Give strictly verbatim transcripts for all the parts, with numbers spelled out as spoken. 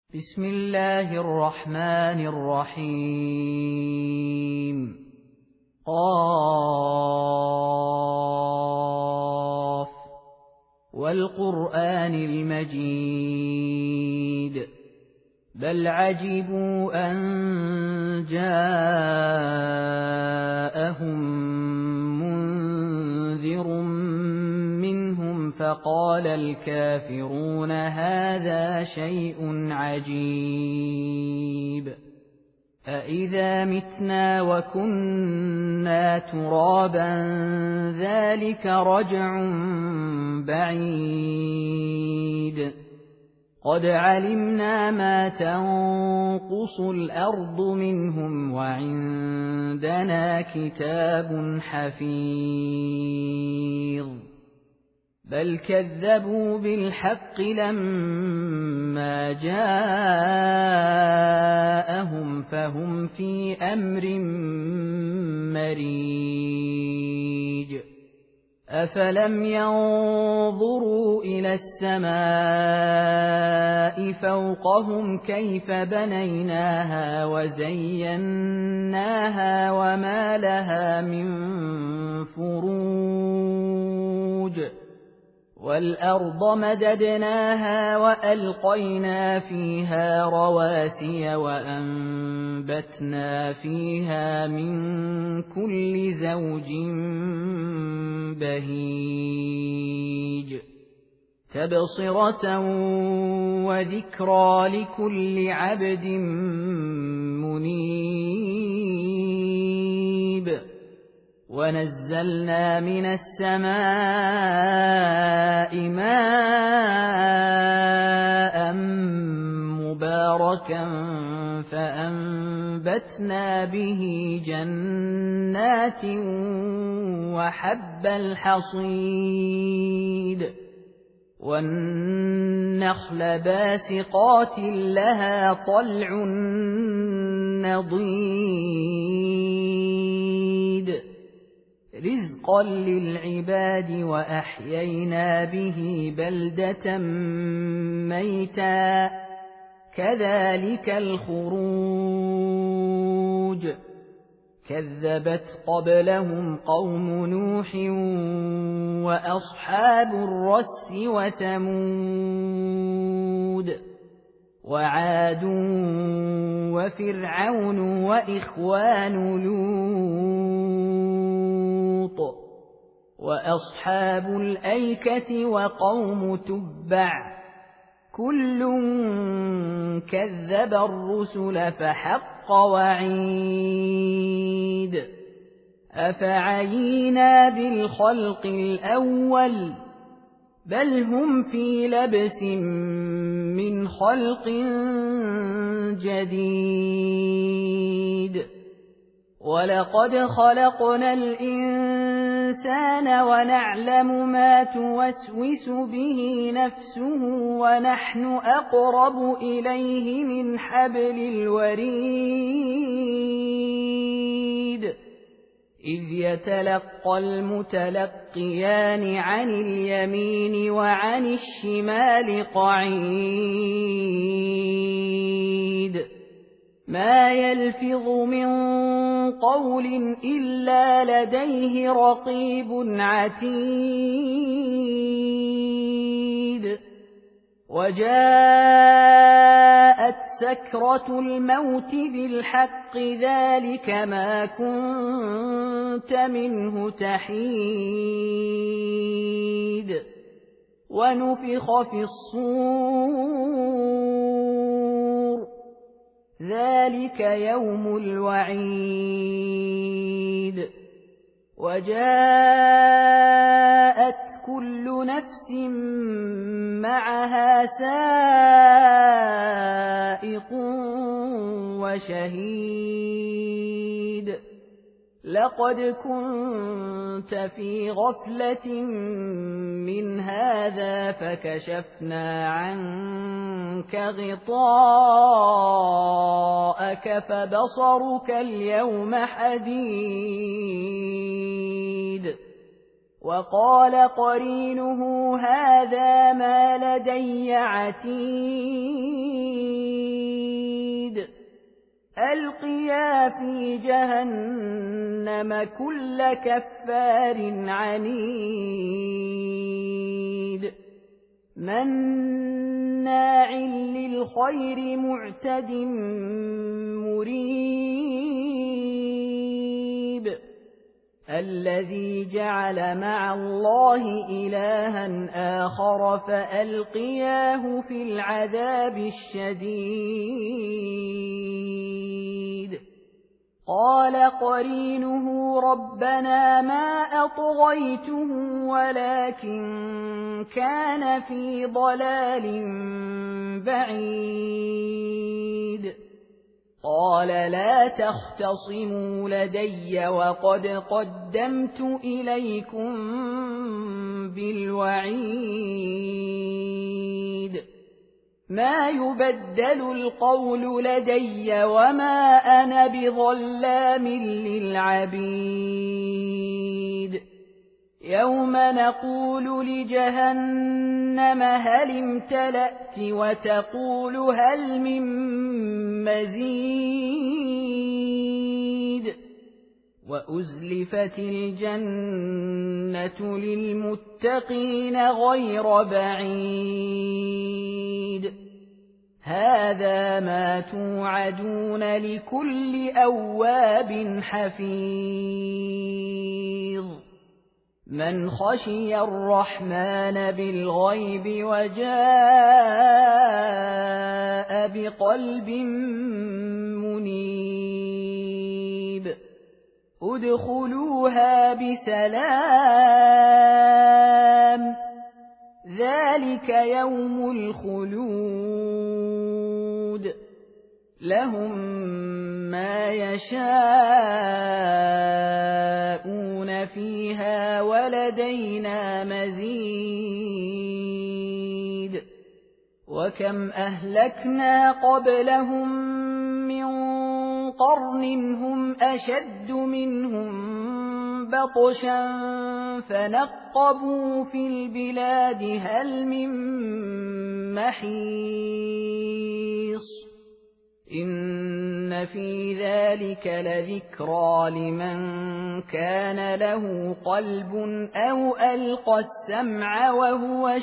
بسم الله الرحمن الرحيم قاف والقرآن المجيد بل عجبوا أن جاءهم منذر منهم فقال الكافرون هذا شيء عجيب أإذا متنا وكنا ترابا ذلك رجع بعيد قد علمنا ما تنقص الأرض منهم وعندنا كتاب حفيظ بل كذبوا بالحق لما جاءهم فهم في أمر مريج أفلم ينظروا إلى السماء فوقهم كيف بنيناها وزيناها وما لها من فروج والأرض مددناها وألقينا فيها رواسي وأنبتنا فيها من كل زوج بهيج تبصرة وذكرى لكل عبد منيب ونزلنا من السماء ماء مباركا فأنبتنا به جنات وحب الحصيد والنخل باسقات لها طلع نضيد رزقا للعباد وأحيينا به بلدة ميتا كذلك الخروج كذبت قبلهم قوم نوح وأصحاب الرس وثمود وعاد وفرعون وإخوان لوط وأصحاب الأيكة وقوم تبع كل كذب الرسل فحق وعيد أفعينا بالخلق الأول بل هم في لبس من خلق جديد ولقد خلقنا الإنسان ونعلم ما توسوس به نفسه ونحن أقرب إليه من حبل الوريد إذ يتلقى المتلقيان عن اليمين وعن الشمال قعيد ما يلفظ من قول إلا لديه رقيب عتيد وجاءت سكرة الموت بالحق ذلك ما كنت منه تحيد ونفخ في الصور ذلك يوم الوعيد وجاءت كل نفس معها سائق وشهيد لقد كنت في غفلة من هذا فكشفنا عنك غطاءك فبصرك اليوم حديد وقال قرينه هذا ما لدي عتيد ألقيا في جهنم كل كفار عنيد مناع للخير معتد مريب الذي جعل مع الله إلها آخر فألقياه في العذاب الشديد قال قرينه ربنا ما أطغيته ولكن كان في ضلال بعيد قال لا تختصموا لدي وقد قدمت إليكم بالوعيد ما يبدل القول لدي وما أنا بظلام للعبيد يوم نقول لجهنم هل امتلأت وتقول هل من مزيد وأزلفت الجنة للمتقين غير بعيد هذا ما توعدون لكل أواب حفيظ من خشي الرحمن بالغيب وجاء بقلب منيب ادخلوها بسلام ذلك يوم الخلود لهم ما يشاءون فيها ولدينا مزيد وكم أهلكنا قبلهم من قرن هم أشد منهم بطشا فنقبوا في البلاد هل من محيص إن في ذلك لذكرى لمن كان له قلب أو ألقى السمع وهو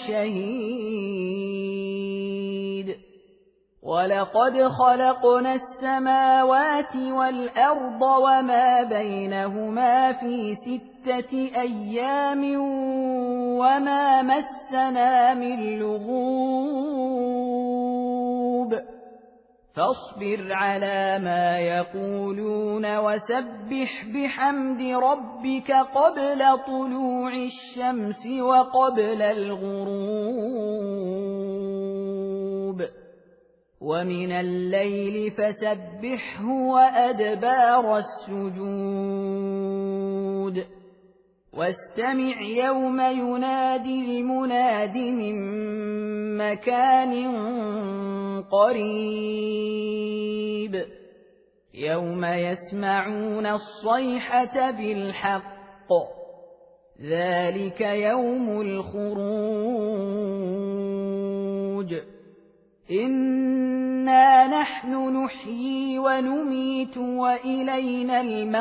شهيد ولقد خلقنا السماوات والأرض وما بينهما في ستة أيام وما مسنا من لغوب فاصبر على ما يقولون وسبح بحمد ربك قبل طلوع الشمس وقبل الغروب ومن الليل فسبحه وأدبار السجود واستمع يوم ينادي المناد من مكان قريب يوم يسمعون الصيحة بالحق ذلك يوم الخروج إنا نحن نحيي ونميت وإلينا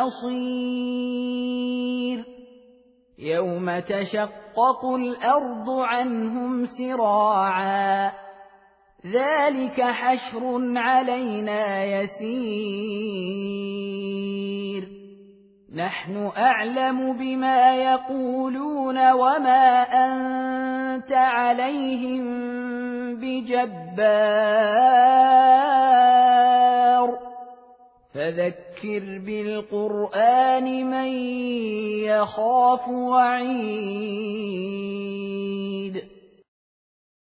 المصير يوم تشقق الأرض عنهم سراعا ذلك حشر علينا يسير نحن أعلم بما يقولون وما أنت عليهم بجبار فذكر بالقرآن من يخاف وعيد